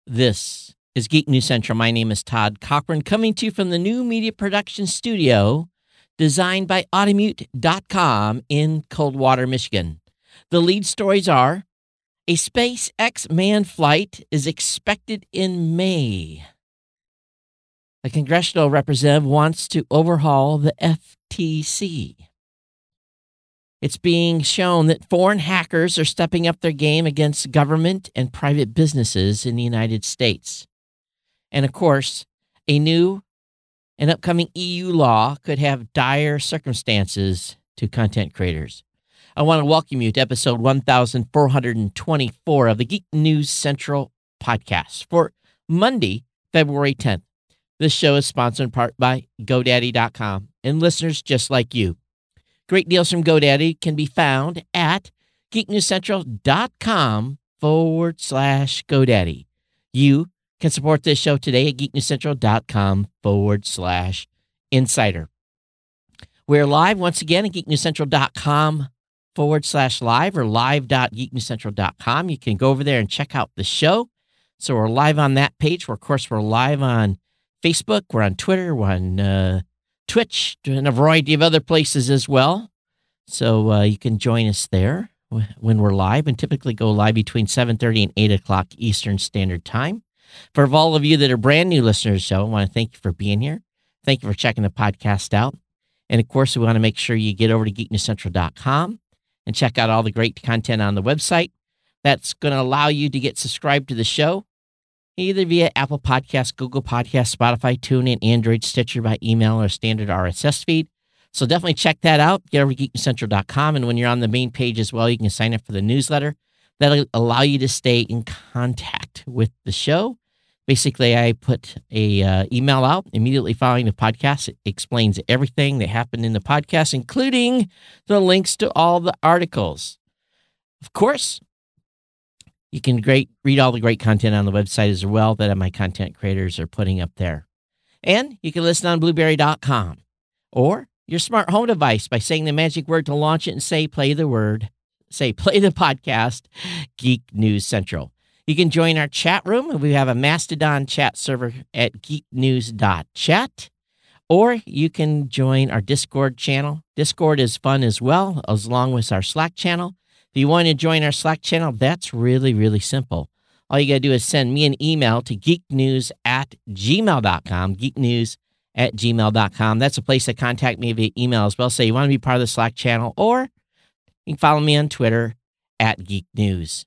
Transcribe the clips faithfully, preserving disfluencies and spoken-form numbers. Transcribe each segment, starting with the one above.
This is Geek News Central. My name is Todd Cochran, coming to you from the new media production studio designed by Automute dot com in Coldwater, Michigan. The lead stories are: a SpaceX manned flight is expected in May. A congressional representative wants to overhaul the F T C. It's being shown that foreign hackers are stepping up their game against government and private businesses in the United States. And of course, a new and upcoming E U law could have dire circumstances to content creators. I want to welcome you to episode one thousand four hundred twenty-four of the Geek News Central podcast for Monday, February tenth. This show is sponsored in part by GoDaddy dot com and listeners just like you. Great deals from GoDaddy can be found at geeknewscentral.com forward slash GoDaddy. You can support this show today at geeknewscentral.com forward slash insider. We're live once again at geeknewscentral.com forward slash live or live.geeknewscentral dot com. You can go over there and check out the show. So we're live on that page. Where, of course, we're live on Facebook. We're on Twitter. We're on uh, Twitch and a variety of other places as well. So uh, you can join us there when we're live, and typically go live between seven thirty and eight o'clock Eastern Standard Time. For all of you that are brand new listeners to the show, I want to thank you for being here. Thank you for checking the podcast out. And of course, we want to make sure you get over to geek news central dot com and check out all the great content on the website. That's going to allow you to get subscribed to the show, either via Apple Podcasts, Google Podcasts, Spotify, TuneIn, Android, Stitcher, by email, or standard R S S feed. So definitely check that out. Get over to geek news central dot com, and when you're on the main page as well, you can sign up for the newsletter. That'll allow you to stay in contact with the show. Basically, I put a uh, email out immediately following the podcast. It explains everything that happened in the podcast, including the links to all the articles. Of course, you can great read all the great content on the website as well that my content creators are putting up there. And you can listen on blueberry dot com or your smart home device by saying the magic word to launch it and say, play the word, say, play the podcast, Geek News Central. You can join our chat room. We have a Mastodon chat server at geek news dot chat, or you can join our Discord channel. Discord is fun as well, as long as our Slack channel. If you want to join our Slack channel, that's really, really simple. All you got to do is send me an email to geeknews at gmail dot com, geeknews at gmail dot com. That's a place to contact me via email as well. Say you want to be part of the Slack channel, or you can follow me on Twitter at Geek News.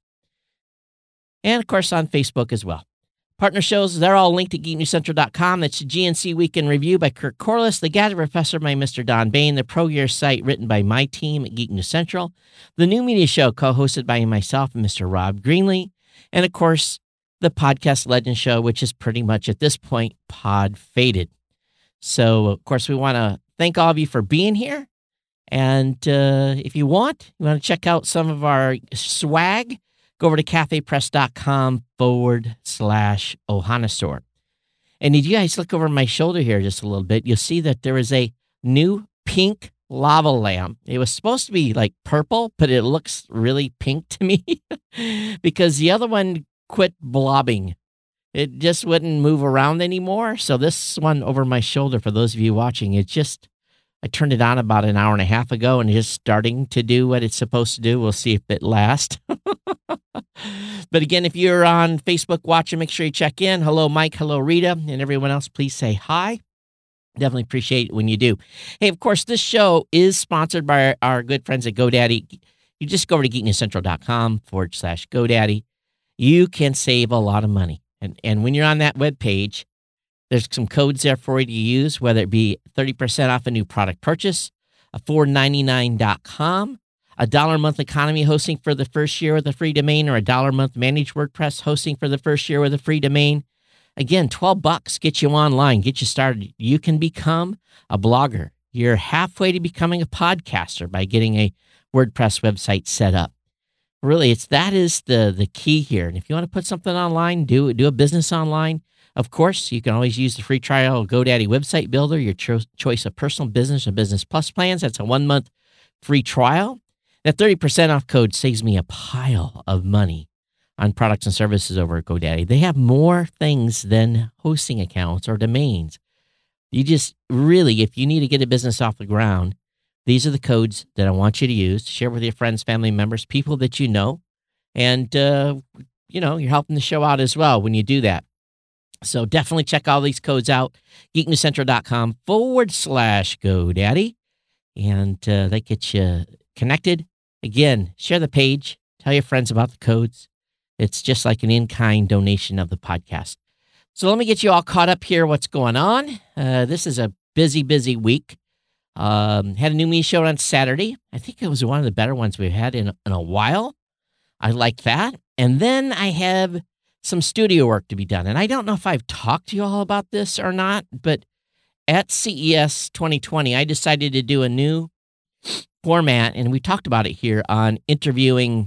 And, of course, on Facebook as well. Partner shows, they're all linked at geek news central dot com. That's the G N C Week in Review by Kirk Corliss, the Gadget Professor by Mister Don Bain, the Pro Gear site written by my team at Geek News Central, the New Media Show co-hosted by myself and Mister Rob Greenlee, and, of course, the Podcast Legend Show, which is pretty much, at this point, pod faded. So, of course, we want to thank all of you for being here. And uh, if you want, you want to check out some of our swag, go over to cafepress.com forward slash Ohana Store. And if you guys look over my shoulder here just a little bit, you'll see that there is a new pink lava lamp. It was supposed to be like purple, but it looks really pink to me because the other one quit blobbing. It just wouldn't move around anymore. So this one over my shoulder, for those of you watching, it just, I turned it on about an hour and a half ago, and it's just starting to do what it's supposed to do. We'll see if it lasts. But again, if you're on Facebook watching, make sure you check in. Hello, Mike. Hello, Rita. And everyone else, please say hi. Definitely appreciate it when you do. Hey, of course, this show is sponsored by our, our good friends at GoDaddy. You just go over to geek news central dot com forward slash GoDaddy. You can save a lot of money. And, and when you're on that webpage, there's some codes there for you to use, whether it be thirty percent off a new product purchase, a four ninety-nine dot com, a dollar a month economy hosting for the first year with a free domain, or a dollar a month managed WordPress hosting for the first year with a free domain. Again, twelve bucks gets you online, get you started. You can become a blogger. You're halfway to becoming a podcaster by getting a WordPress website set up. Really, it's that is the the key here. And if you want to put something online, do do a business online. Of course, you can always use the free trial of GoDaddy Website Builder, your cho- choice of personal, business, and business plus plans. That's a one-month free trial. That thirty percent off code saves me a pile of money. on products and services over at GoDaddy. They have more things than hosting accounts or domains. You just really, if you need to get a business off the ground, these are the codes that I want you to use to share with your friends, family members, people that you know. And, uh, you know, you're helping the show out as well when you do that. So definitely check all these codes out. geeknewscentral.com forward slash GoDaddy. And uh, that gets you connected. Again, share the page. Tell your friends about the codes. It's just like an in-kind donation of the podcast. So let me get you all caught up here. What's going on? Uh, this is a busy, busy week. Um, had a new me show on Saturday. I think it was one of the better ones we've had in, in a while. I like that. And then I have some studio work to be done. And I don't know if I've talked to you all about this or not, but at C E S twenty twenty, I decided to do a new format, and we talked about it here on interviewing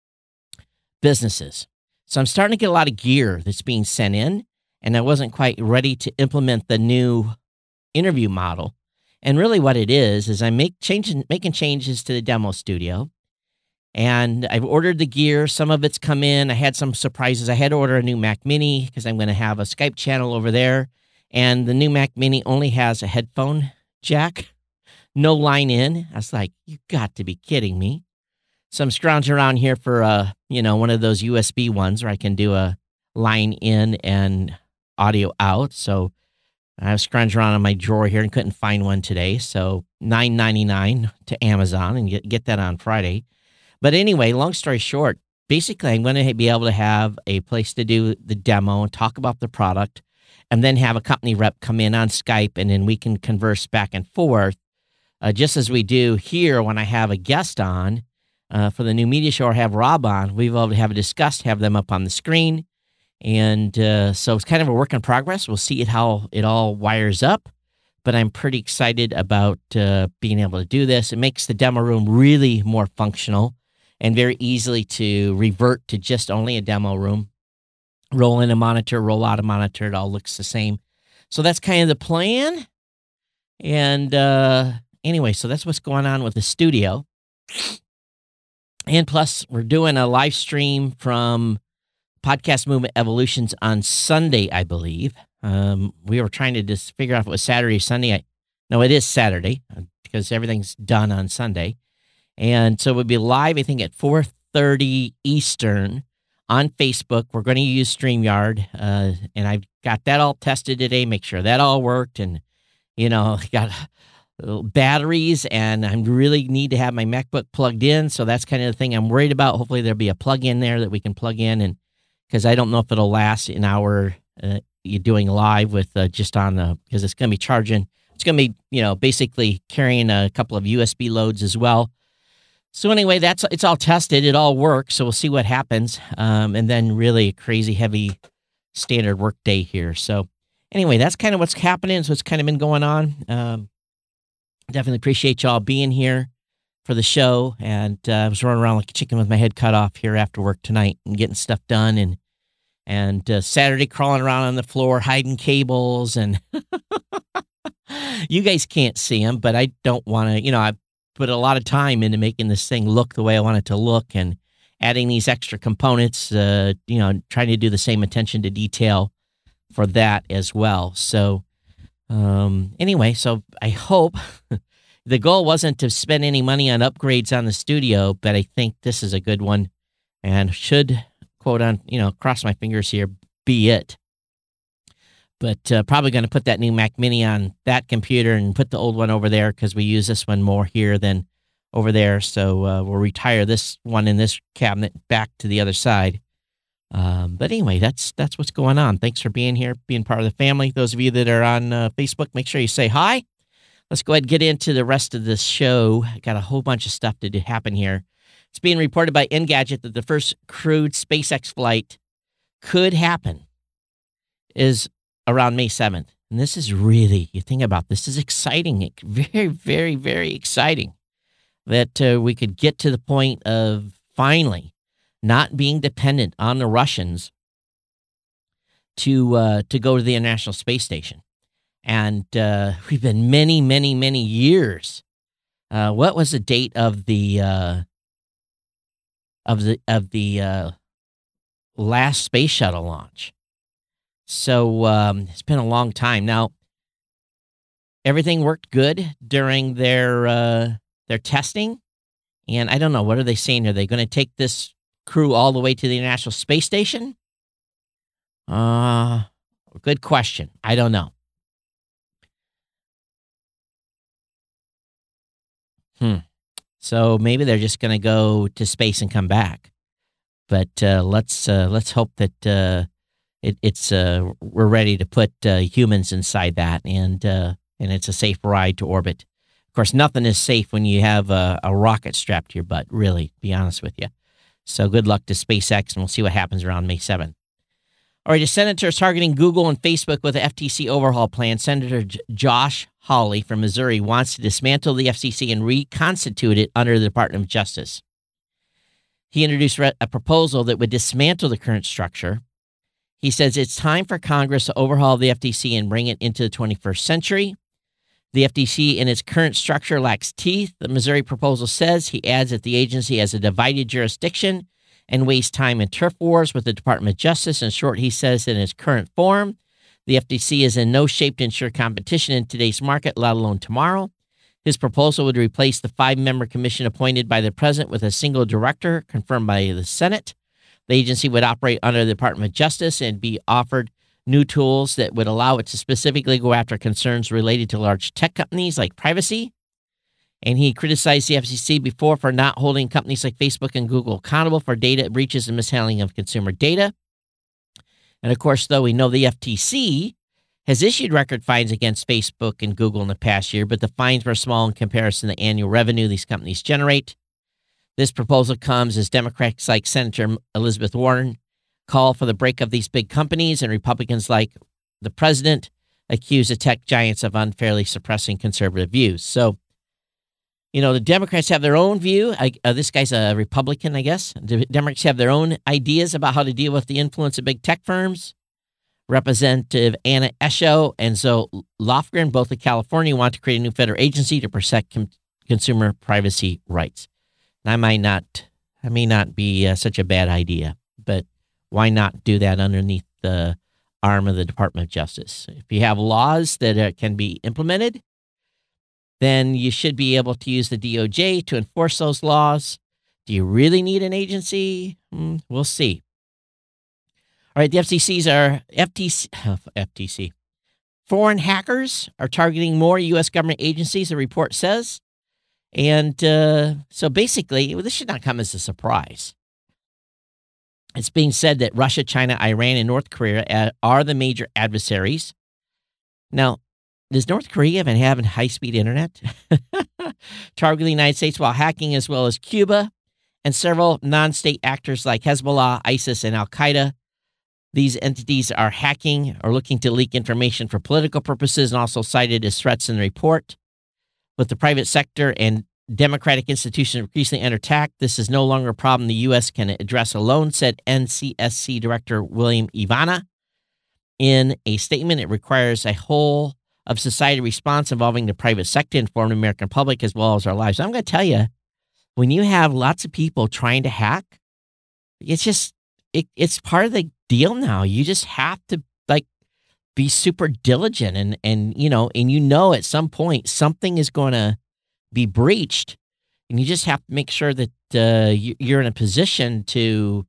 businesses. So I'm starting to get a lot of gear that's being sent in, and I wasn't quite ready to implement the new interview model. And really what it is, is I'm make changes, making changes to the demo studio. And I've ordered the gear. Some of it's come in. I had some surprises. I had to order a new Mac Mini because I'm going to have a Skype channel over there. And the new Mac Mini only has a headphone jack, no line in. I was like, you got to be kidding me. So I'm scrounging around here for, uh, you know, one of those U S B ones where I can do a line in and audio out. So I was scrounging around in my drawer here and couldn't find one today. So nine ninety-nine to Amazon and get, get that on Friday. But anyway, long story short, basically I'm going to be able to have a place to do the demo and talk about the product and then have a company rep come in on Skype and then we can converse back and forth uh, just as we do here when I have a guest on uh, for the new media show or have Rob on. We've able to have a discuss, have them up on the screen. And uh, so it's kind of a work in progress. We'll see it how it all wires up, but I'm pretty excited about uh, being able to do this. It makes the demo room really more functional and very easily to revert to just only a demo room. Roll in a monitor, roll out a monitor. It all looks the same. So that's kind of the plan. And uh, anyway, so that's what's going on with the studio. And plus, we're doing a live stream from Podcast Movement Evolutions on Sunday, I believe. Um, we were trying to just figure out if it was Saturday or Sunday. I, no, it is Saturday because everything's done on Sunday. And so we'll be live, I think, at four thirty Eastern on Facebook. We're going to use StreamYard, uh, and I've got that all tested today, make sure that all worked. And, you know, got batteries, and I really need to have my MacBook plugged in. So that's kind of the thing I'm worried about. Hopefully there'll be a plug in there that we can plug in, and because I don't know if it'll last an hour uh, you're doing live with uh, just on the, because it's going to be charging. It's going to be, you know, basically carrying a couple of U S B loads as well. So anyway, that's it's all tested. It all works. So we'll see what happens. Um, and then really a crazy heavy standard work day here. So anyway, that's kind of what's happening. So it's kind of been going on. Um, definitely appreciate y'all being here for the show. And uh, I was running around like a chicken with my head cut off here after work tonight and getting stuff done. And and uh, Saturday crawling around on the floor, hiding cables. And you guys can't see them, but I don't want to, you know, I put a lot of time into making this thing look the way I want it to look and adding these extra components, uh, you know, trying to do the same attention to detail for that as well. So um, anyway, so I hope the goal wasn't to spend any money on upgrades on the studio, but I think this is a good one and should, quote on, you know, cross my fingers here, be it. But uh, probably going to put that new Mac Mini on that computer and put the old one over there because we use this one more here than over there. So uh, we'll retire this one in this cabinet back to the other side. Um, but anyway, that's that's what's going on. Thanks for being here, being part of the family. Those of you that are on uh, Facebook, make sure you say hi. Let's go ahead and get into the rest of this show. I got a whole bunch of stuff to do, happen here. It's being reported by Engadget that the first crewed SpaceX flight could happen is around May seventh. And this is really, you think about this, is exciting. Very, very, very exciting that uh, we could get to the point of finally not being dependent on the Russians to uh, to go to the International Space Station. And uh, we've been many, many, many years. Uh, what was the date of the uh, of the of the uh, last space shuttle launch. So um, it's been a long time. Now, everything worked good during their uh, their testing. And I don't know, what are they saying? Are they going to take this crew all the way to the International Space Station? Uh, good question. I don't know. Hmm. So maybe they're just going to go to space and come back. But uh, let's uh, let's hope that uh, it, it's uh, we're ready to put uh, humans inside that, and uh, and it's a safe ride to orbit. Of course, nothing is safe when you have a, a rocket strapped to your butt. Really, to be honest with you. So good luck to SpaceX, and we'll see what happens around May seventh. All right, a senator is targeting Google and Facebook with an F T C overhaul plan. Senator J- Josh Hawley from Missouri wants to dismantle the F C C and reconstitute it under the Department of Justice. He introduced re- a proposal that would dismantle the current structure. He says it's time for Congress to overhaul the F T C and bring it into the twenty-first century. The F T C in its current structure lacks teeth, the Missouri proposal says. He adds that the agency has a divided jurisdiction and wastes time in turf wars with the Department of Justice. In short, he says that in its current form, the F T C is in no shape to ensure competition in today's market, let alone tomorrow. His proposal would replace the five-member commission appointed by the president with a single director confirmed by the Senate. The agency would operate under the Department of Justice and be offered new tools that would allow it to specifically go after concerns related to large tech companies like privacy. And he criticized the F C C before for not holding companies like Facebook and Google accountable for data breaches and mishandling of consumer data. And of course, though, we know the F T C has issued record fines against Facebook and Google in the past year, but the fines were small in comparison to the annual revenue these companies generate. This proposal comes as Democrats like Senator Elizabeth Warren call for the break of these big companies, and Republicans like the president accuse the tech giants of unfairly suppressing conservative views. So, you know, the Democrats have their own view. I, uh, this guy's a Republican, I guess. The Democrats have their own ideas about how to deal with the influence of big tech firms. Representative Anna Eshoo and Zoe Lofgren, both of California, want to create a new federal agency to protect com- consumer privacy rights. And I might not, I may not be uh, such a bad idea, but why not do that underneath the arm of the Department of Justice? If you have laws that uh, can be implemented, then you should be able to use the D O J to enforce those laws. Do you really need an agency? Mm, we'll see. All right, the F C C's are F T C, F T C. Foreign hackers are targeting more U S government agencies, the report says. And uh, so basically, well, this should not come as a surprise. It's being said that Russia, China, Iran, and North Korea are the major adversaries. Now, does North Korea even have high-speed internet? Targeting the United States while hacking, as well as Cuba and several non-state actors like Hezbollah, ISIS, and Al-Qaeda. These entities are hacking or looking to leak information for political purposes, and also cited as threats in the report. With the private sector and democratic institutions increasingly under attack, this is no longer a problem the U S can address alone, said N C S C Director William Ivana. In a statement, it requires a whole of society response involving the private sector, inform the American public, as well as our lives. I'm going to tell you, when you have lots of people trying to hack, it's just, it, it's part of the deal now. You just have to, like, be super diligent, and, and, you know, and you know, at some point something is going to be breached, and you just have to make sure that uh, you're in a position to,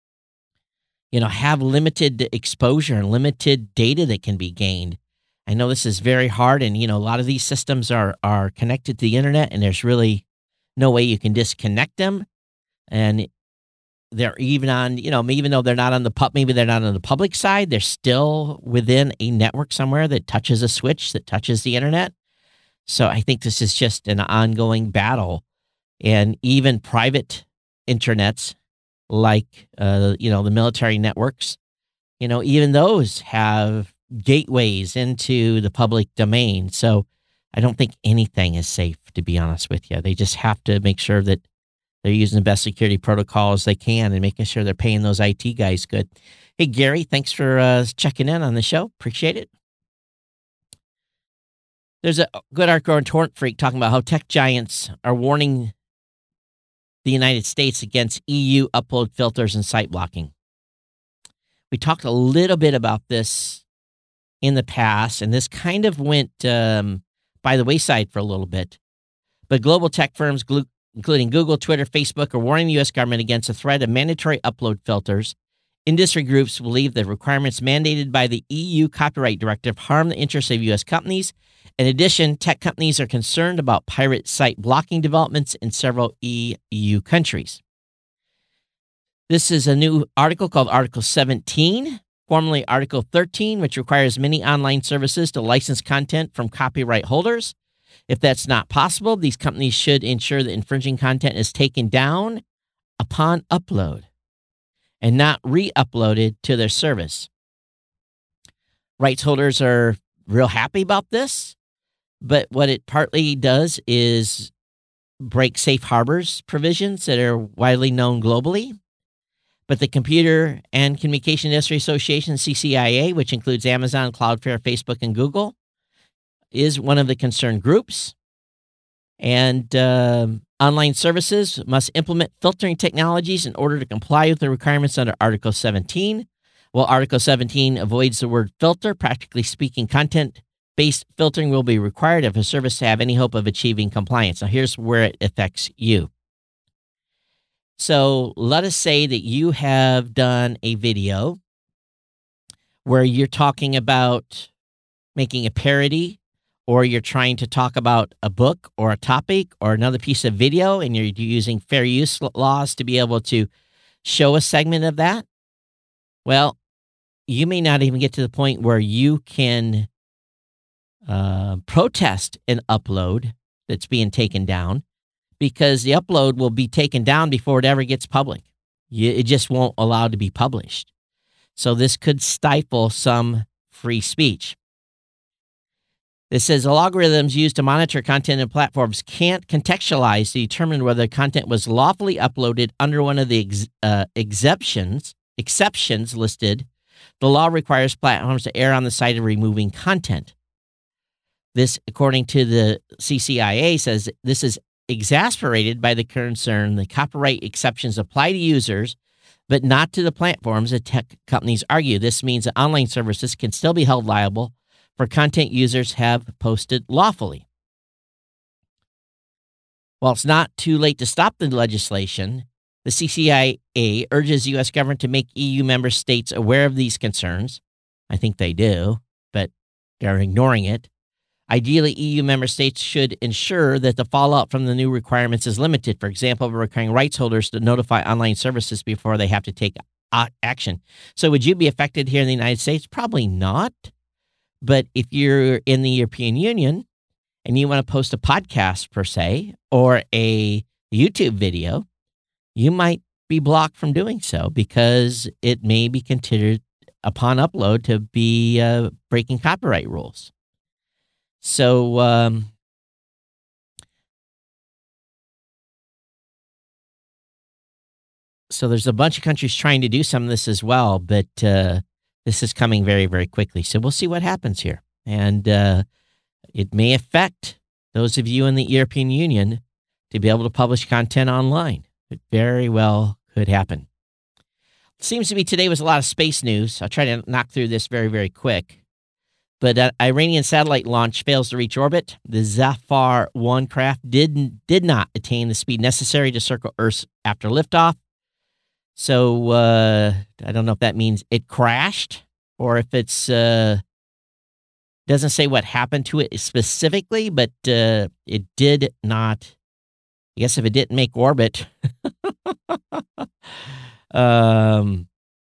you know, have limited exposure and limited data that can be gained. I know this is very hard, and, you know, a lot of these systems are, are connected to the internet, and there's really no way you can disconnect them. And they're even on, you know, even though they're not on the pub, maybe they're not on the public side, they're still within a network somewhere that touches a switch that touches the internet. So I think this is just an ongoing battle, and even private internets like, uh, you know, the military networks, you know, even those have gateways into the public domain. So I don't think anything is safe, to be honest with you. They just have to make sure that they're using the best security protocols they can and making sure they're paying those I T guys good. Hey, Gary, thanks for uh, checking in on the show. Appreciate it. There's a good article on Torrent Freak talking about how tech giants are warning the United States against E U upload filters and site blocking. We talked a little bit about this in the past, and this kind of went um, by the wayside for a little bit. But global tech firms, glu- including Google, Twitter, Facebook, are warning the U S government against the threat of mandatory upload filters. Industry groups believe the requirements mandated by the E U Copyright Directive harm the interests of U S companies. In addition, tech companies are concerned about pirate site blocking developments in several E U countries. This is a new article called Article seventeen, formerly Article thirteen, which requires many online services to license content from copyright holders. If that's not possible, these companies should ensure that infringing content is taken down upon upload and not re-uploaded to their service. Rights holders are real happy about this, but what it partly does is break safe harbors provisions that are widely known globally. But the Computer and Communication Industry Association, C C I A, which includes Amazon, Cloudflare, Facebook, and Google, is one of the concerned groups. And uh, online services must implement filtering technologies in order to comply with the requirements under Article seventeen. While Article seventeen avoids the word filter, practically speaking, content-based filtering will be required if a service to have any hope of achieving compliance. Now, here's where it affects you. So let us say that you have done a video where you're talking about making a parody, or you're trying to talk about a book or a topic or another piece of video, and you're using fair use laws to be able to show a segment of that. Well, you may not even get to the point where you can uh, protest an upload that's being taken down, because the upload will be taken down before it ever gets public. You, it just won't allow it to be published. So this could stifle some free speech. This says algorithms used to monitor content and platforms can't contextualize to determine whether content was lawfully uploaded under one of the ex, uh, exceptions, exceptions listed. The law requires platforms to err on the side of removing content. This, according to the C C I A, says this is exasperated by the concern the copyright exceptions apply to users, but not to the platforms, that tech companies argue. This means that online services can still be held liable for content users have posted lawfully. While it's not too late to stop the legislation, the C C I A urges the U S government to make E U member states aware of these concerns. I think they do, but they're ignoring it. Ideally, E U member states should ensure that the fallout from the new requirements is limited. For example, requiring rights holders to notify online services before they have to take action. So would you be affected here in the United States? Probably not. But if you're in the European Union and you want to post a podcast, per se, or a YouTube video, you might be blocked from doing so because it may be considered upon upload to be uh, breaking copyright rules. So, um, so there's a bunch of countries trying to do some of this as well, but uh, this is coming very, very quickly. So we'll see what happens here. And uh, it may affect those of you in the European Union to be able to publish content online. It very well could happen. It seems to me today was a lot of space news. I'll try to knock through this very, very quick. But uh, Iranian satellite launch fails to reach orbit. The Zafar one craft did, did not attain the speed necessary to circle Earth after liftoff. So uh, I don't know if that means it crashed or if it's uh, doesn't say what happened to it specifically, but uh, it did not. I guess if it didn't make orbit, um.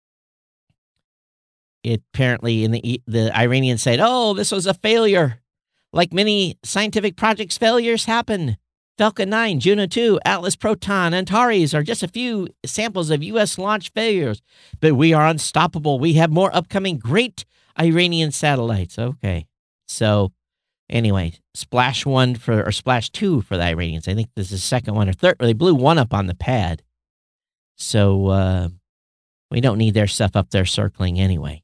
It apparently in the the Iranians said, "Oh, this was a failure. Like many scientific projects, failures happen. Falcon nine, Juno two, Atlas Proton, Antares are just a few samples of U S launch failures. But we are unstoppable. We have more upcoming great Iranian satellites." Okay, so anyway, splash one for or splash two for the Iranians. I think this is the second one or third. They blew one up on the pad, so uh, we don't need their stuff up there circling anyway.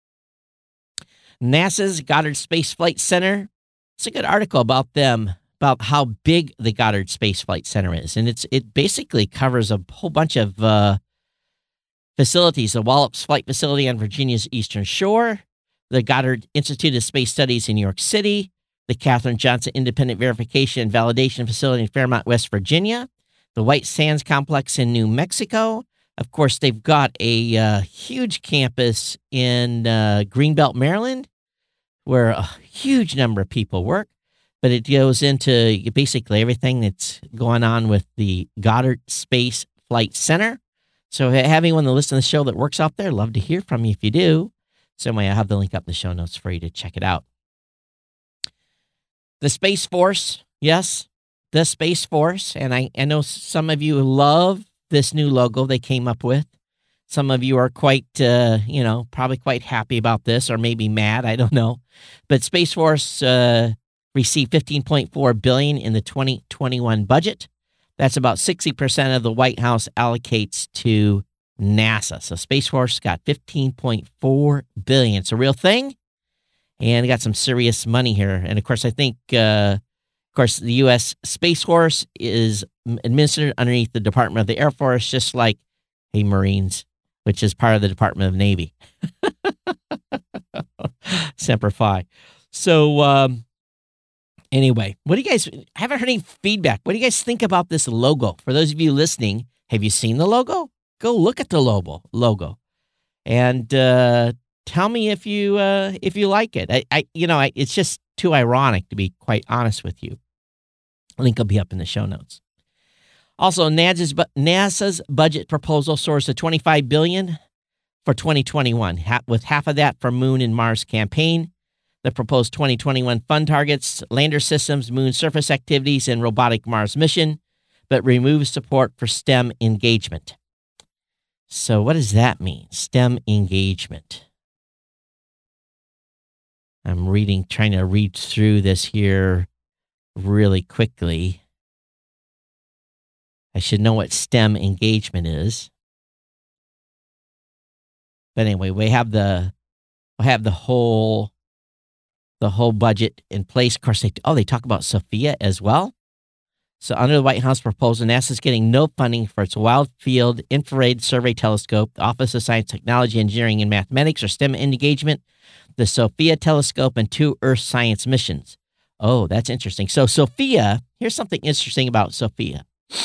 NASA's Goddard Space Flight Center. It's a good article about them, about how big the Goddard Space Flight Center is. And it's it basically covers a whole bunch of uh, facilities, the Wallops Flight Facility on Virginia's Eastern Shore, the Goddard Institute of Space Studies in New York City, the Katherine Johnson Independent Verification and Validation Facility in Fairmont, West Virginia, the White Sands Complex in New Mexico. Of course, they've got a uh, huge campus in uh, Greenbelt, Maryland, where a huge number of people work. But it goes into basically everything that's going on with the Goddard Space Flight Center. So having one to listen to the show that works out there, love to hear from you if you do. So anyway, I'll have the link up in the show notes for you to check it out. The Space Force, yes, the Space Force. And I, I know some of you love this new logo they came up with. Some of you are quite, uh, you know, probably quite happy about this or maybe mad. I don't know. But Space Force uh, received fifteen point four billion dollars in the twenty twenty-one budget. That's about sixty percent of the White House allocates to NASA. So Space Force got fifteen point four billion dollars. It's a real thing. And got some serious money here. And of course, I think, uh, of course, the U S Space Force is administered underneath the Department of the Air Force, just like a Marines, which is part of the Department of Navy. Semper Fi. So, um, anyway, what do you guys, I haven't heard any feedback. What do you guys think about this logo? For those of you listening, have you seen the logo? Go look at the logo, logo, and uh, tell me if you uh, if you like it. I, I you know, I, it's just too ironic to be quite honest with you. Link will be up in the show notes. Also, NASA's, NASA's budget proposal soars to twenty-five billion dollars for twenty twenty-one, with half of that for Moon and Mars campaign. The proposed twenty twenty-one fund targets lander systems, moon surface activities, and robotic Mars mission, but removes support for STEM engagement. So what does that mean, STEM engagement? I'm reading, trying to read through this here really quickly. I should know what STEM engagement is. But anyway, we have the we have the whole the whole budget in place. Of course, they oh they talk about SOFIA as well. So under the White House proposal, NASA is getting no funding for its Wide Field Infrared Survey Telescope, the Office of Science, Technology, Engineering, and Mathematics, or STEM engagement, the SOFIA telescope, and two Earth science missions. Oh, that's interesting. So SOFIA, here's something interesting about SOFIA.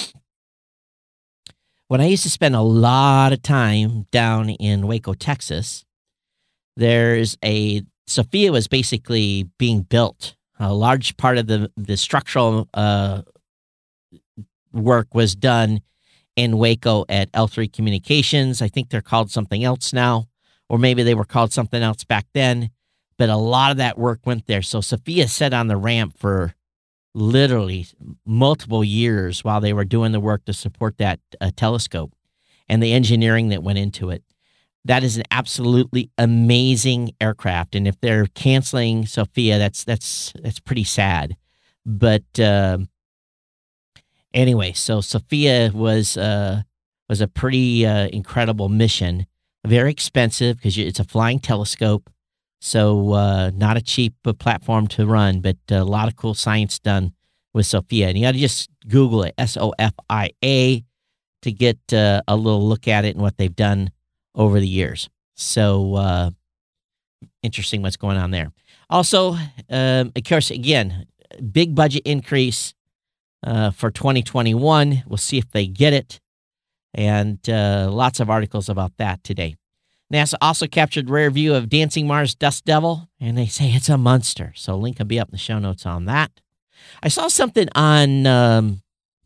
When I used to spend a lot of time down in Waco, Texas, there's a, SOFIA was basically being built. A large part of the, the structural uh, work was done in Waco at L three Communications. I think they're called something else now, or maybe they were called something else back then, but a lot of that work went there. So SOFIA sat on the ramp for literally multiple years while they were doing the work to support that uh, telescope and the engineering that went into it. That is an absolutely amazing aircraft, and if they're canceling SOFIA, that's that's that's pretty sad. But uh, anyway, so SOFIA was uh, was a pretty uh, incredible mission, very expensive because it's a flying telescope, so uh, not a cheap uh, platform to run, but a lot of cool science done with SOFIA. And you got to just Google it, S O F I A, to get uh, a little look at it and what they've done over the years. So uh, interesting what's going on there. Also, um, of course, again, big budget increase uh, for twenty twenty-one. We'll see if they get it. And uh, lots of articles about that today. NASA also captured rare view of Dancing Mars Dust Devil, and they say it's a monster. So link will be up in the show notes on that. I saw something on, um,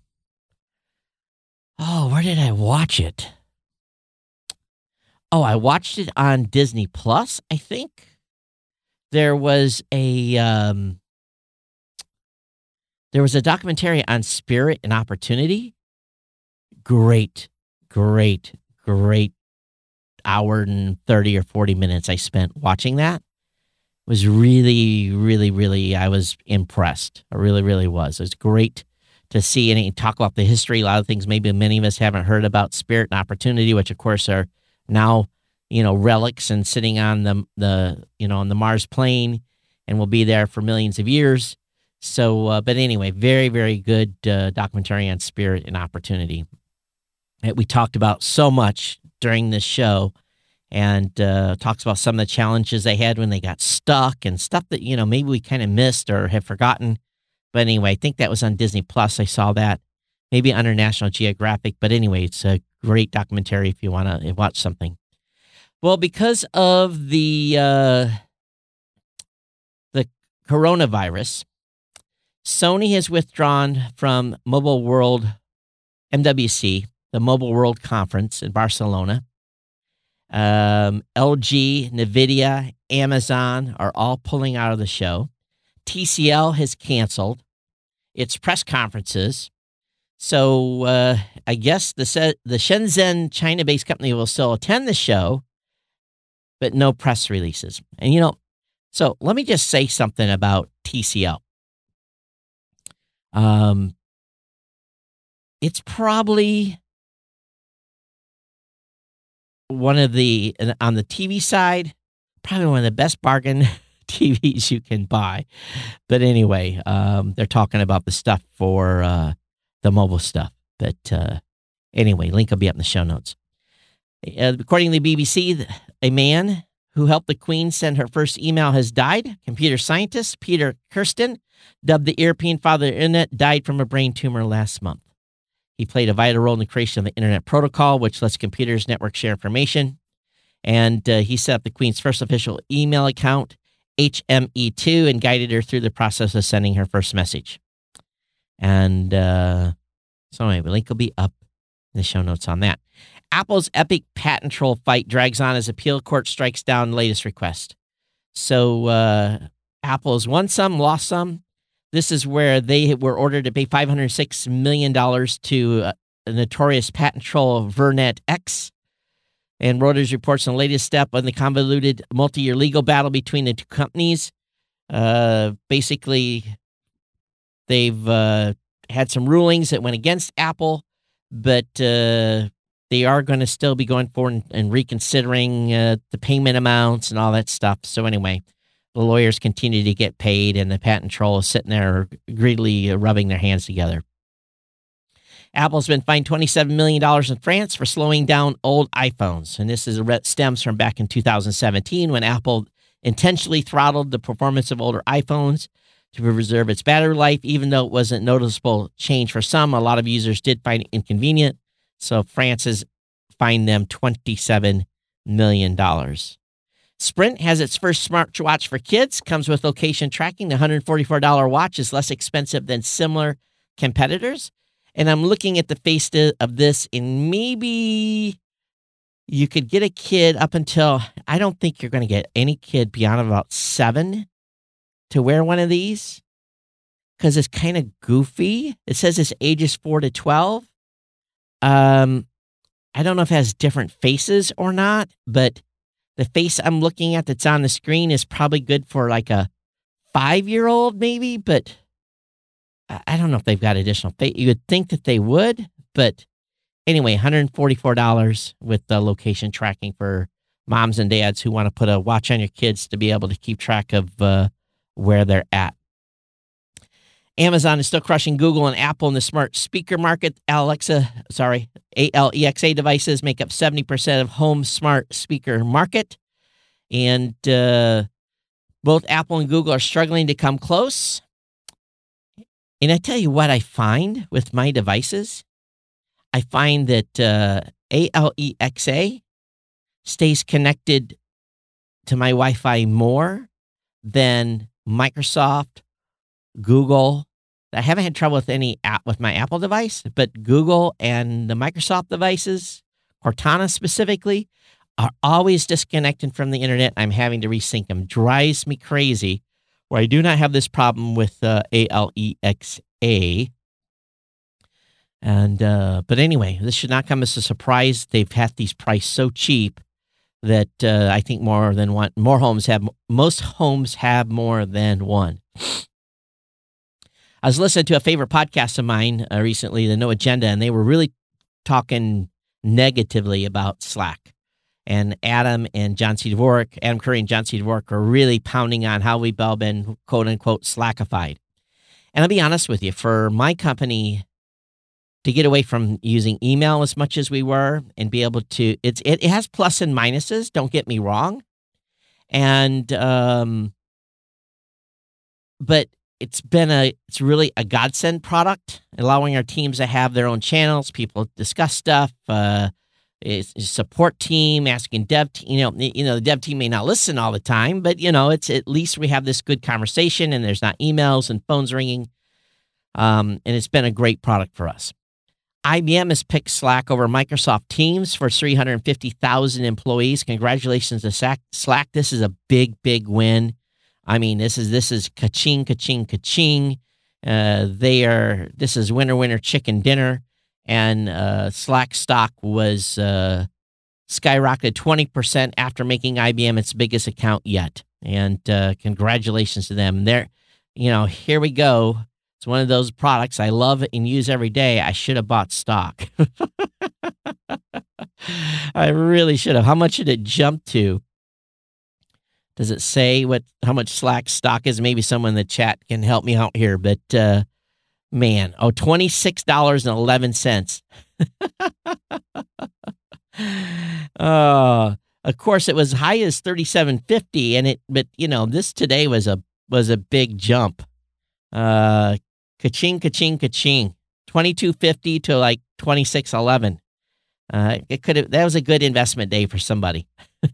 oh, where did I watch it? Oh, I watched it on Disney Plus, I think. There was a um, there was a documentary on Spirit and Opportunity. Great, great, great hour and thirty or forty minutes I spent watching that. It was really, really, really, I was impressed. I really, really was. It was great to see and talk about the history. A lot of things maybe many of us haven't heard about Spirit and Opportunity, which of course are now, you know, relics and sitting on the, the you know, on the Mars plane and will be there for millions of years. So, uh, but anyway, very, very good uh, documentary on Spirit and Opportunity that we talked about so much during this show and uh, talks about some of the challenges they had when they got stuck and stuff that, you know, maybe we kind of missed or have forgotten. But anyway, I think that was on Disney Plus. I saw that. Maybe under National Geographic. But anyway, it's a great documentary if you want to watch something. Well, because of the uh, the coronavirus, Sony has withdrawn from Mobile World M W C, the Mobile World Conference in Barcelona. Um, L G, NVIDIA, Amazon are all pulling out of the show. T C L has canceled its press conferences. So uh, I guess the the Shenzhen China-based company will still attend the show, but no press releases. And, you know, so let me just say something about T C L. Um, it's probably one of the, on the T V side, probably one of the best bargain T Vs you can buy. But anyway, um, they're talking about the stuff for uh, the mobile stuff. But uh, anyway, link will be up in the show notes. Uh, according to the B B C, a man who helped the Queen send her first email has died. Computer scientist Peter Kirsten, dubbed the European father of the internet, died from a brain tumor last month. He played a vital role in the creation of the Internet Protocol, which lets computers network share information. And uh, he set up the Queen's first official email account, H M E two, and guided her through the process of sending her first message. And uh, so anyway, the link will be up in the show notes on that. Apple's epic patent troll fight drags on as appeal court strikes down latest request. So uh, Apple has won some, lost some. This is where they were ordered to pay five hundred six million dollars to uh, a notorious patent troll Vernet X. And Reuters reports on the latest step on the convoluted multi-year legal battle between the two companies. Uh, basically, they've uh, had some rulings that went against Apple, but uh, they are going to still be going forward and, and reconsidering uh, the payment amounts and all that stuff. So anyway, the lawyers continue to get paid, and the patent troll is sitting there greedily rubbing their hands together. Apple's been fined twenty-seven million dollars in France for slowing down old iPhones. And this is a stems from back in two thousand seventeen when Apple intentionally throttled the performance of older iPhones to preserve its battery life. Even though it wasn't noticeable change for some, a lot of users did find it inconvenient. So France has fined them twenty-seven million dollars. Sprint has its first smartwatch for kids, comes with location tracking. The one hundred forty-four dollars watch is less expensive than similar competitors. And I'm looking at the face of this, and maybe you could get a kid up until, I don't think you're going to get any kid beyond about seven to wear one of these because it's kind of goofy. It says it's ages four to twelve. Um, I don't know if it has different faces or not, but the face I'm looking at that's on the screen is probably good for like a five-year-old maybe, but I don't know if they've got additional face. You would think that they would, but anyway, one hundred forty-four dollars with the location tracking for moms and dads who want to put a watch on your kids to be able to keep track of uh, where they're at. Amazon is still crushing Google and Apple in the smart speaker market. Alexa, sorry, Alexa devices make up seventy percent of home smart speaker market. And uh, both Apple and Google are struggling to come close. And I tell you what I find with my devices, I find that uh, Alexa stays connected to my Wi-Fi more than Microsoft, Google. I haven't had trouble with any app with my Apple device, but Google and the Microsoft devices, Cortana specifically, are always disconnecting from the internet. I'm having to resync them. Drives me crazy. Where I do not have this problem with uh, Alexa. And, uh, but anyway, this should not come as a surprise. They've had these priced so cheap that uh, I think more than one, more homes have, most homes have more than one. I was listening to a favorite podcast of mine uh, recently, the No Agenda, and they were really talking negatively about Slack. And Adam and John C. Dvorak, Adam Curry and John C. Dvorak are really pounding on how we've all been, quote unquote, Slackified. And I'll be honest with you, for my company, to get away from using email as much as we were and be able to, it's, it, it has plus and minuses, don't get me wrong. And, um, but it's been a, it's really a godsend product, allowing our teams to have their own channels. People discuss stuff, uh, it's a support team, asking dev, te- you know, you know, the dev team may not listen all the time, but you know, it's at least we have this good conversation and there's not emails and phones ringing. Um, and it's been a great product for us. I B M has picked Slack over Microsoft Teams for three hundred fifty thousand employees. Congratulations to Slack. This is a big, big win. I mean, this is this is ka-ching, ka-ching, ka-ching. Uh, they are, this is winner, winner, chicken dinner. And uh, Slack stock was uh, skyrocketed twenty percent after making I B M its biggest account yet. And uh, congratulations to them. They're, you know, here we go. It's one of those products I love and use every day. I should have bought stock. I really should have. How much did it jump to? Does it say what how much Slack stock is? Maybe someone in the chat can help me out here. But, uh, man, oh, twenty-six dollars and eleven cents. Oh, of course, it was high as thirty-seven fifty, and it. But you know, this today was a was a big jump. Uh, ka-ching, ka-ching, ka-ching. twenty-two fifty to like twenty-six eleven. Uh, it could have. That was a good investment day for somebody.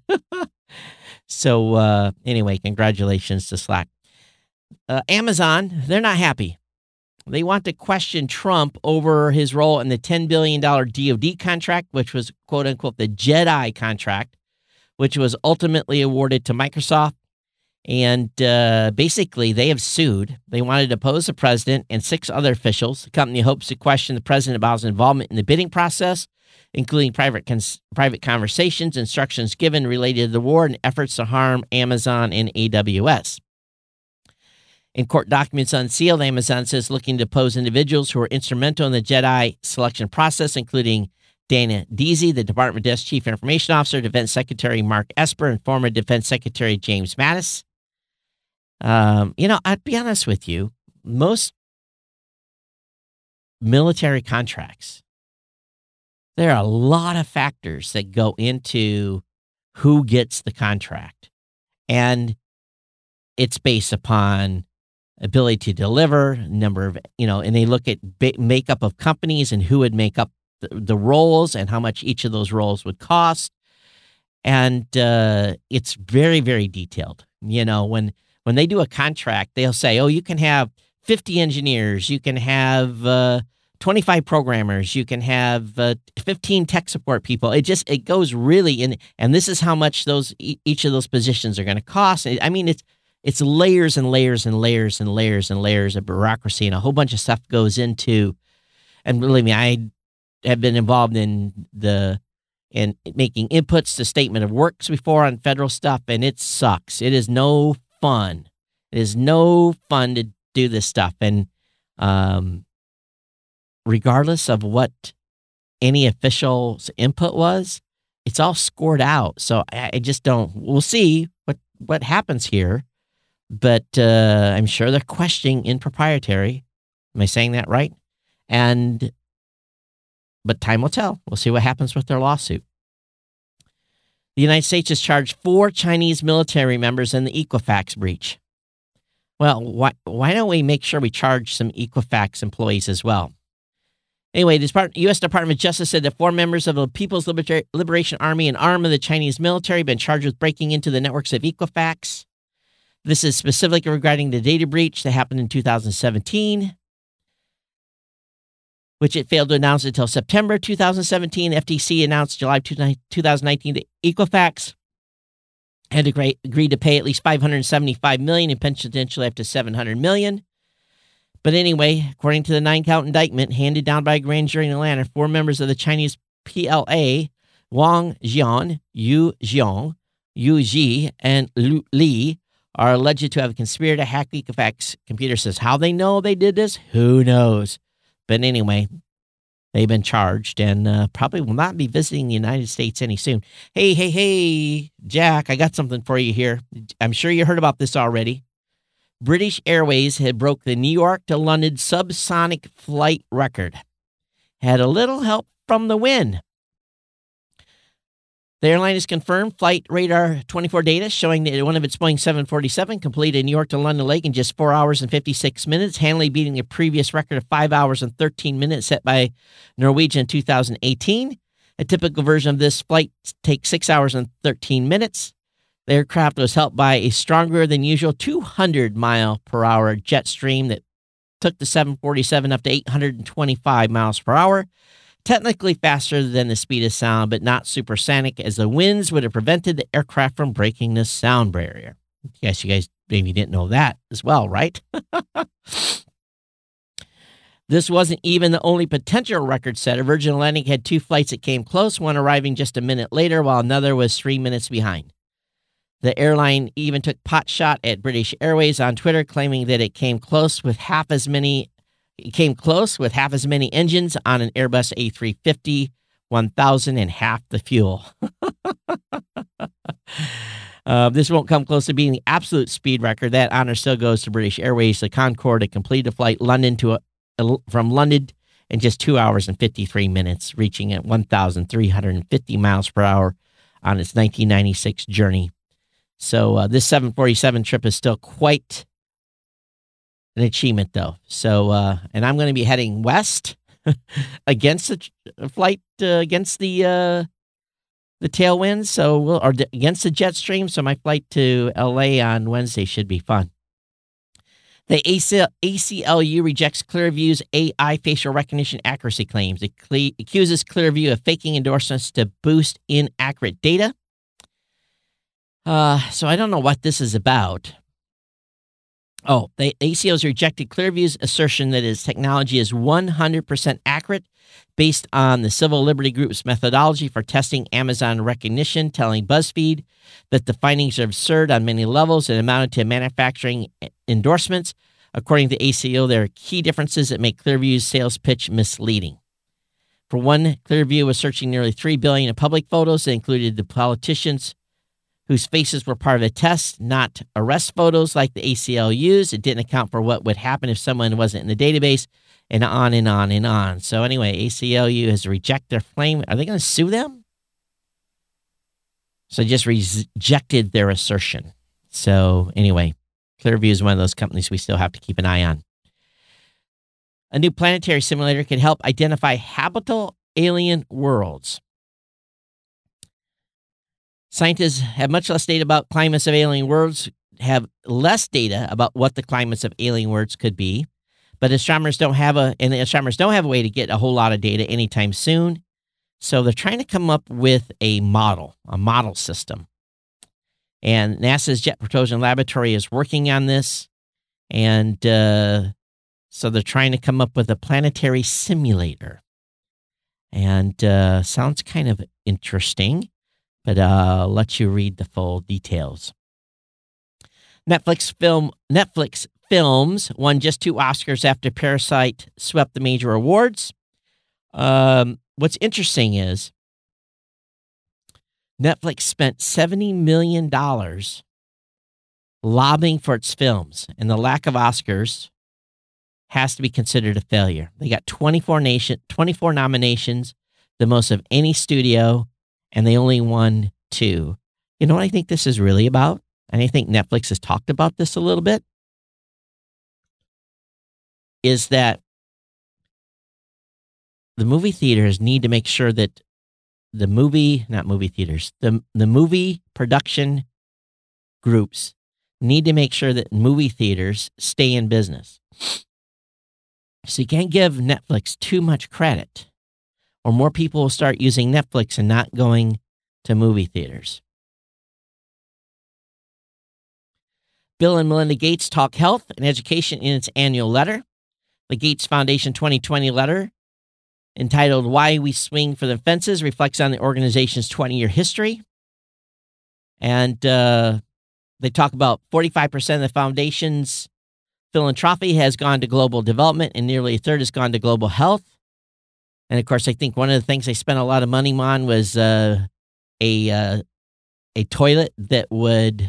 So uh, anyway, congratulations to Slack. Uh, Amazon, they're not happy. They want to question Trump over his role in the ten billion dollars D O D contract, which was, quote unquote, the JEDI contract, which was ultimately awarded to Microsoft. And uh, basically, they have sued. They wanted to depose the president and six other officials. The company hopes to question the president about his involvement in the bidding process, including private cons- private conversations, instructions given related to the war, and efforts to harm Amazon and A W S. In court documents unsealed, Amazon says looking to depose individuals who were instrumental in the JEDI selection process, including Dana Deasy, the Department of Defense Chief Information Officer, Defense Secretary Mark Esper, and former Defense Secretary James Mattis. Um, you know, I'd be honest with you, most military contracts, there are a lot of factors that go into who gets the contract. And it's based upon ability to deliver, number of, you know, and they look at ba- makeup of companies and who would make up the, the roles and how much each of those roles would cost. And uh, it's very, very detailed. You know, when when they do a contract, they'll say, oh, you can have fifty engineers, you can have uh, twenty-five programmers, you can have uh, fifteen tech support people. It just, it goes really in, and this is how much those e- each of those positions are going to cost. I mean, it's it's layers and layers and layers and layers and layers of bureaucracy, and a whole bunch of stuff goes into, and believe me, I have been involved in the, in making inputs to statement of works before on federal stuff, and it sucks. It is no fun. It is no fun to do this stuff. And um, regardless of what any official's input was, it's all scored out. So I, I just don't, we'll see what, what happens here. But uh, I'm sure they're questioning in proprietary. Am I saying that right? And, but time will tell. We'll see what happens with their lawsuit. The United States has charged four Chinese military members in the Equifax breach. Well, why why don't we make sure we charge some Equifax employees as well? Anyway, the U S Department of Justice said that four members of the People's Liber- Liberation Army, an arm of the Chinese military, have been charged with breaking into the networks of Equifax. This is specifically regarding the data breach that happened in two thousand seventeen, which it failed to announce until September two thousand seventeen. F T C announced July two thousand nineteen that Equifax had agreed to pay at least five hundred seventy-five million dollars and potentially up to seven hundred million dollars. But anyway, according to the nine-count indictment handed down by a grand jury in Atlanta, four members of the Chinese P L A, Wang Jian, Yu Jiang, Yu Ji, and Lu Li, are alleged to have conspired to hack Equifax computer systems. How they know they did this? Who knows? But anyway, they've been charged and uh, probably will not be visiting the United States any soon. Hey, hey, hey, Jack, I got something for you here. I'm sure you heard about this already. British Airways had broke the New York to London subsonic flight record, had a little help from the wind. The airline has confirmed Flight Radar twenty-four data showing that one of its Boeing seven forty-seven completed New York to London Lake in just four hours and fifty-six minutes, handily beating a previous record of five hours and thirteen minutes set by Norwegian in two thousand eighteen. A typical version of this flight takes six hours and thirteen minutes. The aircraft was helped by a stronger than usual two hundred mile per hour jet stream that took the seven forty-seven up to eight hundred twenty-five miles per hour. Technically faster than the speed of sound, but not supersonic, as the winds would have prevented the aircraft from breaking the sound barrier. Yes, you guys maybe didn't know that as well, right? This wasn't even the only potential record setter. Virgin Atlantic had two flights that came close, one arriving just a minute later, while another was three minutes behind. The airline even took pot shot at British Airways on Twitter, claiming that it came close with half as many It came close with half as many engines on an Airbus A three fifty one thousand and half the fuel. uh, this won't come close to being the absolute speed record. That honor still goes to British Airways. The Concorde had completed the flight London to a, a, from London in just two hours and fifty-three minutes, reaching at one thousand three hundred fifty miles per hour on its nineteen ninety-six journey. So uh, this seven forty-seven trip is still quite an achievement, though. So, uh, and I'm going to be heading west against the flight, uh, against the uh, the tailwinds, so we'll, or against the jet stream. So my flight to L A on Wednesday should be fun. The A C L U rejects Clearview's A I facial recognition accuracy claims. It cle- accuses Clearview of faking endorsements to boost inaccurate data. Uh, so I don't know what this is about. Oh, the A C L has rejected Clearview's assertion that its technology is one hundred percent accurate based on the Civil Liberty Group's methodology for testing Amazon recognition, telling BuzzFeed that the findings are absurd on many levels and amounted to manufacturing endorsements. According to A C L, there are key differences that make Clearview's sales pitch misleading. For one, Clearview was searching nearly three billion in public photos that included the politicians whose faces were part of the test, not arrest photos like the A C L used. It didn't account for what would happen if someone wasn't in the database, and on and on and on. So anyway, A C L U has rejected their claim. Are they going to sue them? So just rejected their assertion. So anyway, Clearview is one of those companies we still have to keep an eye on. A new planetary simulator can help identify habitable alien worlds. Scientists have much less data about climates of alien worlds, have less data about what the climates of alien worlds could be, but astronomers don't have a, and the astronomers don't have a way to get a whole lot of data anytime soon. So they're trying to come up with a model, a model system. And NASA's Jet Propulsion Laboratory is working on this. And uh, so they're trying to come up with a planetary simulator. And uh, sounds kind of interesting. But uh, I'll let you read the full details. Netflix film Netflix films won just two Oscars after Parasite swept the major awards. Um, what's interesting is Netflix spent seventy million dollars lobbying for its films, and the lack of Oscars has to be considered a failure. They got twenty-four, nation, twenty-four nominations, the most of any studio, and they only won two. You know what I think this is really about? And I think Netflix has talked about this a little bit, is that the movie theaters need to make sure that the movie, not movie theaters, the, the movie production groups need to make sure that movie theaters stay in business. So you can't give Netflix too much credit, or more people will start using Netflix and not going to movie theaters. Bill and Melinda Gates talk health and education in its annual letter. The Gates Foundation twenty twenty letter, entitled Why We Swing for the Fences, reflects on the organization's twenty-year history. And uh, they talk about forty-five percent of the foundation's philanthropy has gone to global development, and nearly a third has gone to global health. And of course, I think one of the things they spent a lot of money on was uh, a uh, a toilet that would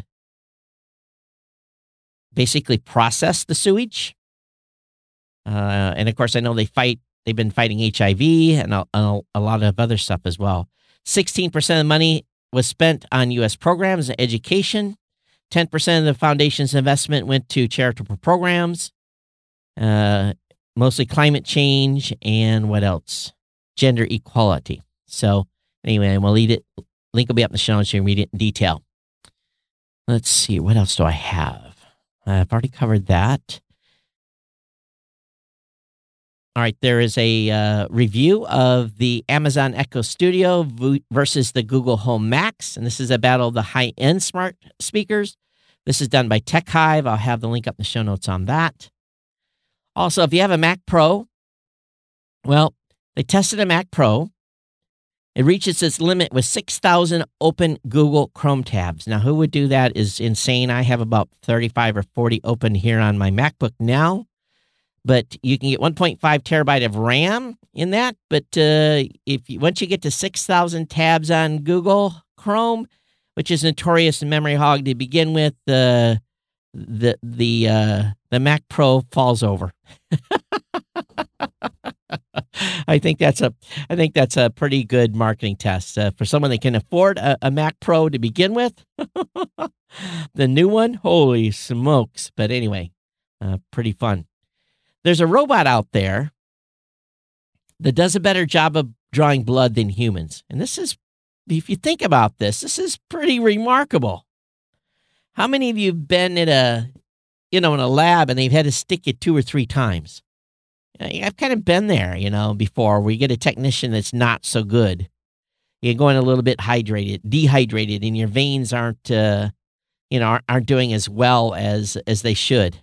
basically process the sewage. Uh, and of course, I know they fight they've been fighting H I V and a, a, a lot of other stuff as well. sixteen percent of the money was spent on U S programs and education. ten percent of the foundation's investment went to charitable programs, uh, mostly climate change and what else? Gender equality. So anyway, we'll lead it. Link will be up in the show notes. You can read it in detail. Let's see. What else do I have? I've already covered that. All right. There is a uh, review of the Amazon Echo Studio v- versus the Google Home Max. And this is a battle of the high-end smart speakers. This is done by Tech Hive. I'll have the link up in the show notes on that. Also, if you have a Mac Pro, well, they tested a Mac Pro. It reaches its limit with six thousand open Google Chrome tabs. Now, who would do that is insane. I have about thirty-five or forty open here on my MacBook now. But you can get one point five terabyte of RAM in that. But uh, if you, once you get to six thousand tabs on Google Chrome, which is notorious memory hog to begin with, uh, the the uh, the Mac Pro falls over. I think that's a I think that's a pretty good marketing test uh, for someone that can afford a, a Mac Pro to begin with. The new one, holy smokes! But anyway, uh, pretty fun. There's a robot out there that does a better job of drawing blood than humans, and this is, if you think about this, this is pretty remarkable. How many of you have been in a, you know, in a lab and they've had to stick it two or three times? I've kind of been there, you know, before, where you get a technician that's not so good. You're going a little bit hydrated, dehydrated, and your veins aren't, uh, you know, aren't, aren't doing as well as as they should.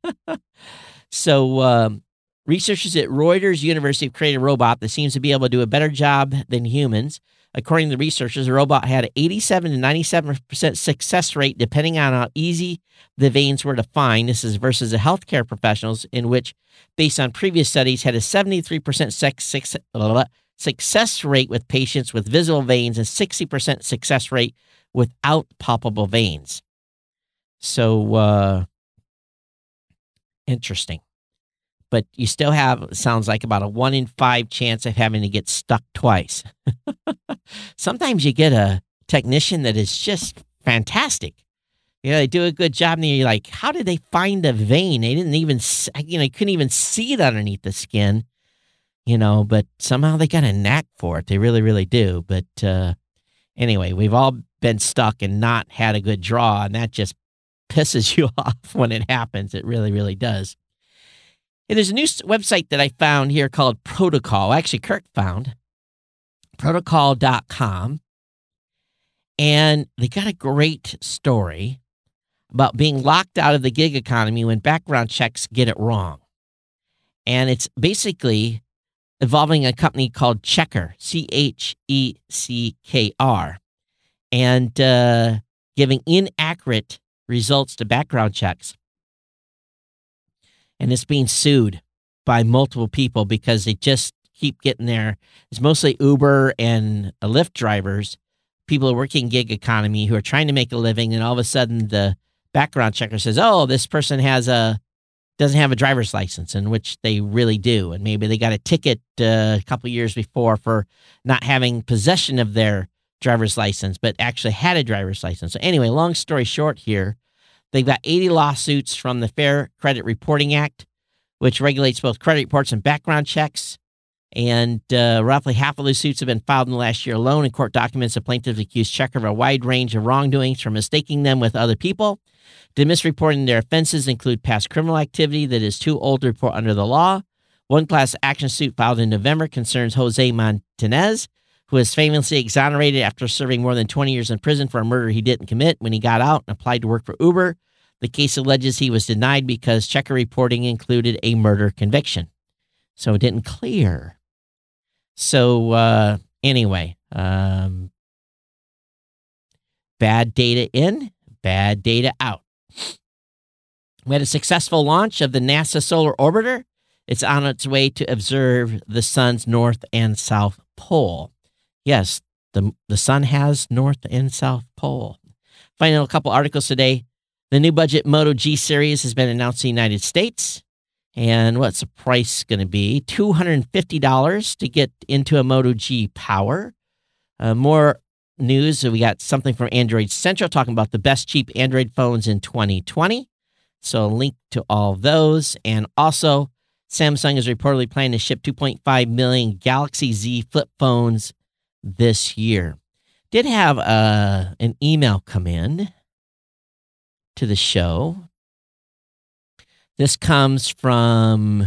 So, um, researchers at Reuters University have created a robot that seems to be able to do a better job than humans. According to the researchers, the robot had an eighty-seven to ninety-seven percent success rate depending on how easy the veins were to find. This is versus the healthcare professionals, in which, based on previous studies, had a seventy-three percent success rate with patients with visible veins and sixty percent success rate without palpable veins. So, uh, interesting. But you still have, sounds like, about a one in five chance of having to get stuck twice. Sometimes you get a technician that is just fantastic. You know, they do a good job, and you're like, how did they find a vein? They didn't even, you know, you couldn't even see it underneath the skin, you know, but somehow they got a knack for it. They really, really do. But uh, anyway, we've all been stuck and not had a good draw, and that just pisses you off when it happens. It really, really does. And there's a new website that I found here called Protocol. Actually, Kirk found protocol dot com. And they got a great story about being locked out of the gig economy when background checks get it wrong. And it's basically involving a company called Checkr, C H E C K R, and uh, giving inaccurate results to background checks. And it's being sued by multiple people because they just keep getting there. It's mostly Uber and Lyft drivers, people who are working gig economy who are trying to make a living, and all of a sudden the background checker says, oh, this person has a doesn't have a driver's license, in which they really do. And maybe they got a ticket uh, a couple years before for not having possession of their driver's license, but actually had a driver's license. So anyway, long story short here, they've got eighty lawsuits from the Fair Credit Reporting Act, which regulates both credit reports and background checks. And uh, roughly half of those suits have been filed in the last year alone. In court documents, the plaintiffs accused Checkr of a wide range of wrongdoings, from mistaking them with other people to misreporting their offenses, include past criminal activity that is too old to report under the law. One class action suit filed in November concerns Jose Montanez, who was famously exonerated after serving more than twenty years in prison for a murder he didn't commit when he got out and applied to work for Uber. The case alleges he was denied because Checkr reporting included a murder conviction, so it didn't clear. So uh, anyway, um, bad data in, bad data out. We had a successful launch of the NASA Solar Orbiter. It's on its way to observe the sun's north and south pole. Yes, the the sun has north and south pole. Finding a couple articles today. The new budget Moto G series has been announced in the United States. And what's the price going to be? two hundred fifty dollars to get into a Moto G Power. Uh, more news. We got something from Android Central talking about the best cheap Android phones in twenty twenty. So a link to all those. And also, Samsung is reportedly planning to ship two point five million Galaxy Z flip phones this year. Did have uh, an email come in to the show. This comes from,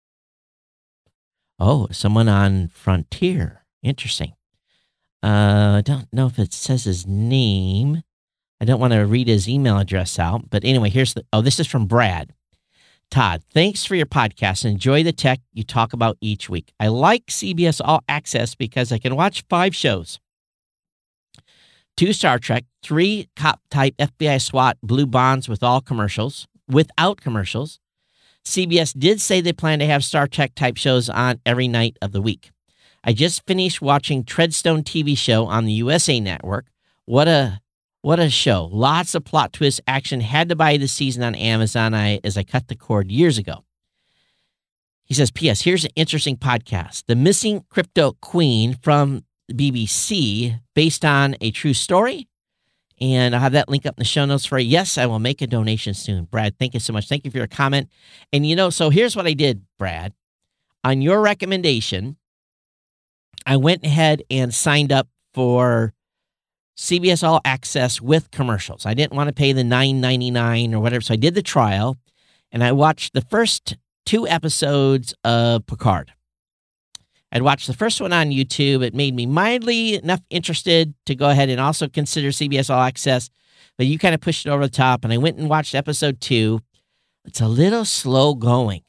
oh, someone on Frontier. Interesting. Uh, I don't know if it says his name. I don't want to read his email address out. But anyway, here's the, oh, this is from Brad. Todd, thanks for your podcast and enjoy the tech you talk about each week. I like C B S All Access because I can watch five shows. Two Star Trek, three cop-type F B I SWAT Blue Bonds with all commercials, without commercials. C B S did say they plan to have Star Trek-type shows on every night of the week. I just finished watching Treadstone T V show on the U S A Network. What a what a show. Lots of plot twist action. Had to buy the season on Amazon I, as I cut the cord years ago. He says, P S. Here's an interesting podcast. The Missing Crypto Queen from the B B C, based on a true story. And I'll have that link up in the show notes for you. Yes, I will make a donation soon. Brad, thank you so much. Thank you for your comment. And, you know, so here's what I did, Brad. On your recommendation, I went ahead and signed up for C B S All Access with commercials. I didn't want to pay the nine ninety-nine or whatever, so I did the trial, and I watched the first two episodes of Picard. I'd watched the first one on YouTube. It made me mildly enough interested to go ahead and also consider C B S All Access, but you kind of pushed it over the top, and I went and watched episode two. It's a little slow going.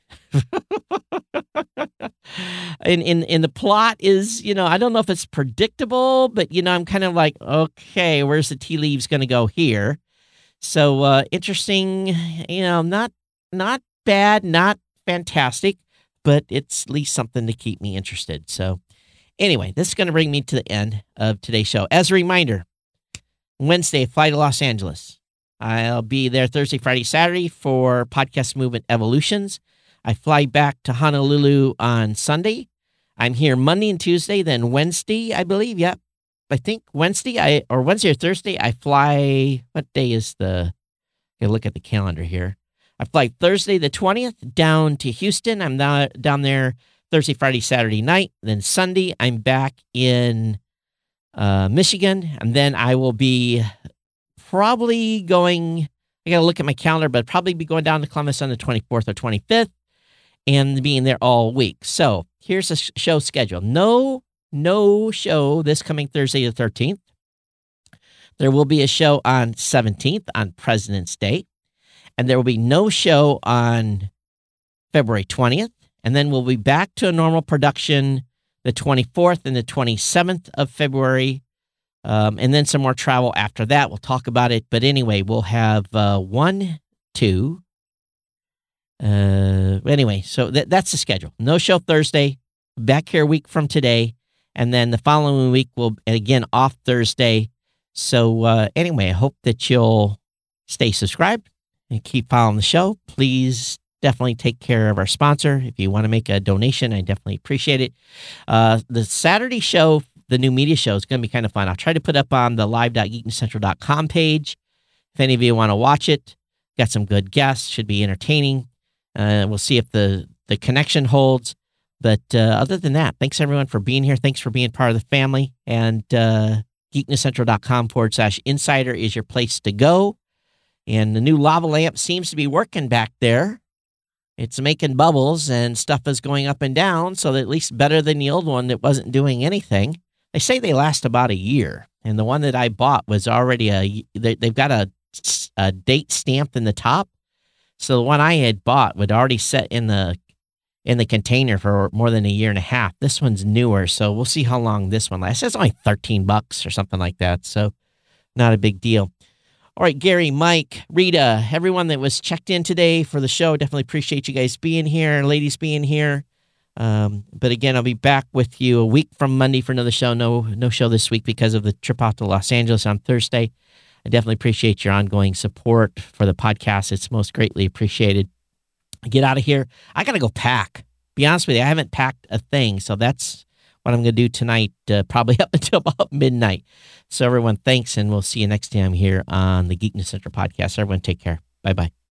and, and, and the plot is, you know, I don't know if it's predictable, but, you know, I'm kind of like, okay, where's the tea leaves going to go here? So uh, interesting, you know, not not bad, not fantastic, but it's at least something to keep me interested. So anyway, this is going to bring me to the end of today's show. As a reminder, Wednesday, fly to Los Angeles. I'll be there Thursday, Friday, Saturday for Podcast Movement Evolutions. I fly back to Honolulu on Sunday. I'm here Monday and Tuesday, then Wednesday, I believe. Yep. I think Wednesday, I or Wednesday or Thursday, I fly. What day is the? I look at the calendar here. I fly Thursday the twentieth down to Houston. I'm down, down there Thursday, Friday, Saturday night. Then Sunday, I'm back in uh, Michigan. And then I will be probably going, I got to look at my calendar, but probably be going down to Columbus on the twenty-fourth or twenty-fifth and being there all week. So here's a show schedule. No, no show this coming Thursday the thirteenth. There will be a show on seventeenth on President's Day. And there will be no show on February twentieth. And then we'll be back to a normal production the twenty-fourth and the twenty-seventh of February. Um, and then some more travel after that. We'll talk about it. But anyway, we'll have uh, one, two. Uh, anyway, so th- that's the schedule. No show Thursday. Back here a week from today. And then the following week, we'll, again, off Thursday. So uh, anyway, I hope that you'll stay subscribed and keep following the show. Please definitely take care of our sponsor. If you want to make a donation, I definitely appreciate it. Uh, the Saturday show, the new media show, is going to be kind of fun. I'll try to put up on the live dot geek news central dot com page if any of you want to watch it. Got some good guests. Should be entertaining. Uh, we'll see if the, the connection holds. But uh, other than that, thanks everyone for being here. Thanks for being part of the family. And uh, geek news central dot com forward slash insider is your place to go. And the new lava lamp seems to be working back there. It's making bubbles and stuff is going up and down, so that at least better than the old one that wasn't doing anything. They say they last about a year. And the one that I bought was already a, they, they've got a, a date stamped in the top. So the one I had bought would already set in the in the container for more than a year and a half. This one's newer, so we'll see how long this one lasts. It's only thirteen bucks or something like that, so not a big deal. All right, Gary, Mike, Rita, everyone that was checked in today for the show, definitely appreciate you guys being here, ladies being here. Um, but again, I'll be back with you a week from Monday for another show. No, no show this week because of the trip out to Los Angeles on Thursday. I definitely appreciate your ongoing support for the podcast. It's most greatly appreciated. get out of here. I got to go pack. Be honest with you, I haven't packed a thing. So that's what I'm going to do tonight, uh, probably up until about midnight. So everyone, thanks, and we'll see you next time here on the Geek News Central podcast. Everyone, take care. Bye-bye.